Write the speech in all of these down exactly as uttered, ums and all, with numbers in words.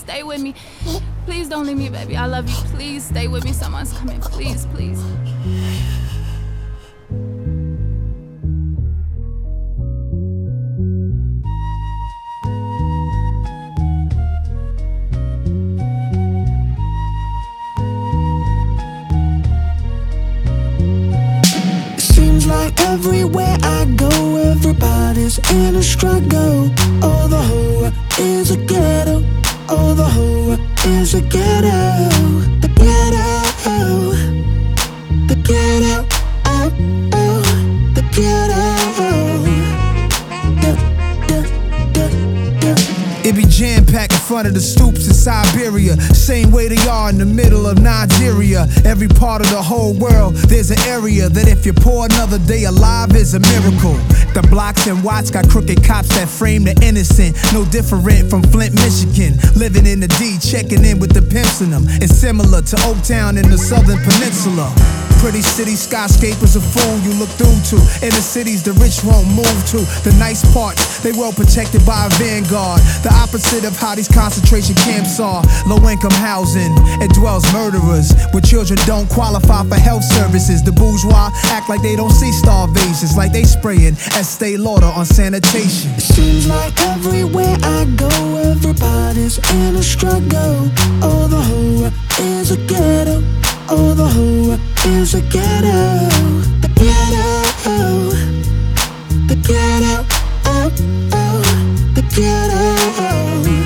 stay with me. Please don't leave me, baby, I love you. Please stay with me, someone's coming, please, please. Like everywhere I go, everybody's in a struggle. Oh, the whole world is a ghetto. Oh, the whole world is a ghetto. The ghetto, the ghetto, oh, oh, the ghetto. Da, da, da, da. It be jam-packed in front of the stoops in Siberia, same way they are in the middle of Nigeria. Every part of the whole world, there's an area that if you're poor another day alive is a miracle. The blocks and Watts got crooked cops that frame the innocent, no different from Flint, Michigan. Living in the D, checking in with the pimps in them. It's similar to Oaktown in the Southern Peninsula. Pretty city skyscrapers a fool you look through to. Inner cities the rich won't move to. The nice parts, they well protected by a vanguard. The opposite of how these concentration camps are. Low income housing, it dwells murderers where children don't qualify for health services. The bourgeois act like they don't see starvations, like they spraying Estee Lauder on sanitation. It seems like everywhere I go, everybody's in a struggle. Oh, the whole world is a ghetto. Oh, the whole world is a ghetto. The ghetto, the ghetto, oh, oh, the ghetto.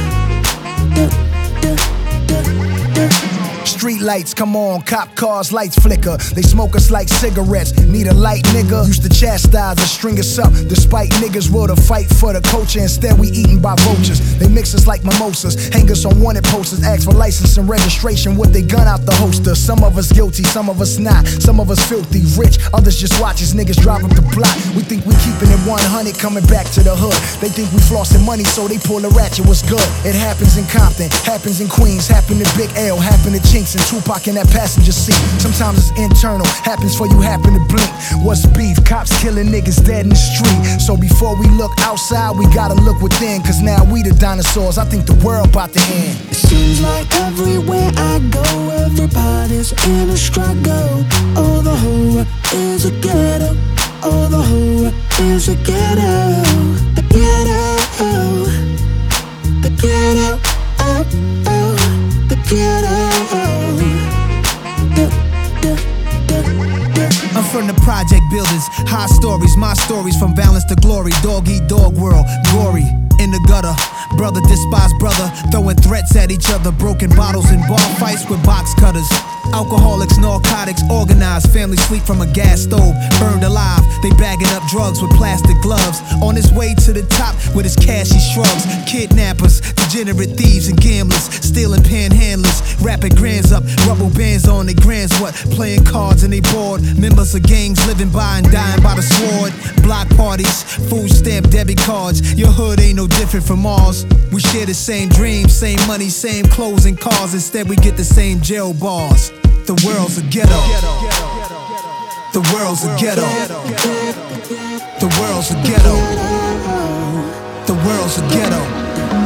Da, da, da, da. Street lights come on, cop cars, lights flicker. They smoke us like cigarettes. Need a light nigga. Used to chastise and string us up. Despite niggas will to fight for the culture. Instead we eaten by vultures. They mix us like mimosas. Hang us on wanted posters. Ask for license and registration with they gun out the holster. Some of us guilty, some of us not. Some of us filthy, rich. Others just watch as niggas drive up the block. We think we keeping it one hundred coming back to the hood. They think we flossing money so they pull a ratchet. What's good? It happens in Compton, happens in Queens, happen in Big L, happen in Chinks and Tupac in that passenger seat. Sometimes it's internal, happens for you, happen to blink. What's beef? Cops killing niggas dead in the street. So before we look outside, we gotta look within. Cause now we the dinosaurs, I think the world about to end. It seems like everywhere I go, everybody's in a struggle. Oh, the whole world is a ghetto. Oh, the whole world is a ghetto. The ghetto, the ghetto, oh, oh, the ghetto. I'm from the project buildings, high stories, my stories from balance to glory. Dog eat dog world, gory, in the gutter. Brother despise brother, throwing threats at each other. Broken bottles and bar fights with box cutters. Alcoholics, narcotics, organized. Family sleep from a gas stove, burned alive. They bagging up drugs with plastic gloves. On his way to the top with his cash he shrugs. Kidnappers, degenerate thieves and gamblers. Stealing panhandlers, rapping grands up. Rubber bands on their grands what? Playing cards and they bored. Members of gangs living by and dying by the sword. Block parties, food stamp debit cards. Your hood ain't no different from ours. We share the same dreams, same money, same clothes and cars. Instead we get the same jail bars. The world's a ghetto. The world's a ghetto. The world's a ghetto. The world's a ghetto.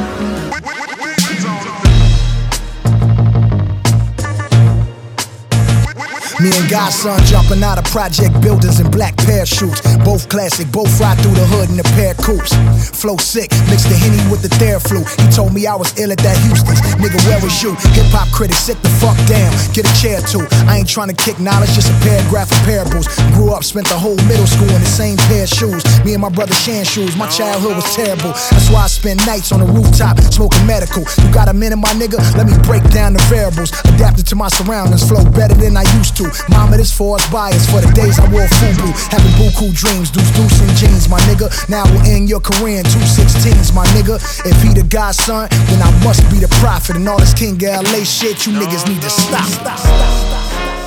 Me and Godson jumping out of project buildings in black parachutes. Both classic, both ride through the hood in a pair of coupes. Flow sick, mixed the Henny with the Theraflu. He told me I was ill at that Houston's. Nigga, where was you? Hip-hop critic, sit the fuck down. Get a chair too. I ain't trying to kick knowledge, just a paragraph of parables. Grew up, spent the whole middle school in the same pair of shoes. Me and my brother Shan shoes, my childhood was terrible. That's why I spend nights on the rooftop, smoking medical. You got a minute, my nigga? Let me break down the variables. Adapted to my surroundings, flow better than I used to. Mama, this for us bias for the days I wore FUBU. Having buku dreams, deuce deuce in jeans, my nigga. Now we'll end your career in two sixteens, my nigga. If he the God's son, then I must be the prophet. And all this King L A shit, you niggas need to stop. stop, stop, stop.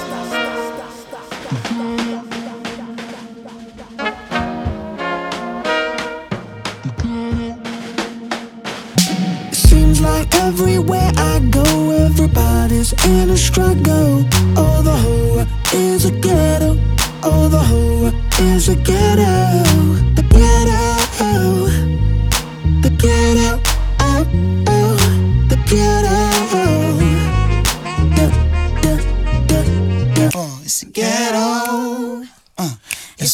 Like everywhere I go, everybody's in a struggle. Oh, the whole world is a ghetto. Oh, the whole world is a ghetto. The ghetto, the ghetto, oh, oh, the ghetto.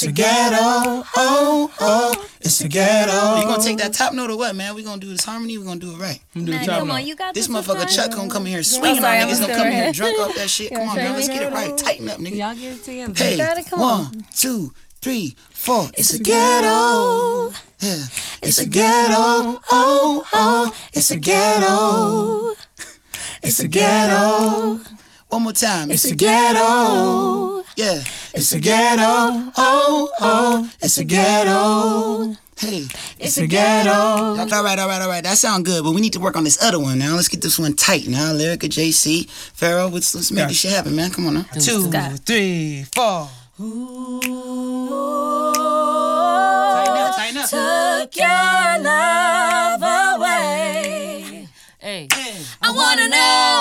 a ghetto. Oh, oh, it's a ghetto. You gonna take that top note or what, man? We gonna do this harmony. We gonna do it right. Man, come on, you got This this motherfucker one. Chuck gonna come in here swinging sorry, on I niggas. was Gonna still come in here right. drunk off that shit. Come on, man. Let's get it right. Tighten up, nigga. Y'all get it together. Hey, Got it, come one, on. two, three, four. It's a ghetto. Yeah. It's a ghetto. Oh, oh. It's a ghetto. It's a ghetto. One more time. It's a ghetto. Yeah. It's a ghetto. Oh, oh. It's a ghetto. Hey. It's a ghetto. All right, all right, all right. That sound good, but we need to work on this other one now. Let's get this one tight now. Lyrica, J C, Pharaoh, let's, let's make Yeah. this shit happen, man. Come on now. Two, three, four. Tighten up, tighten up. Took your love away. Hey. I wanna know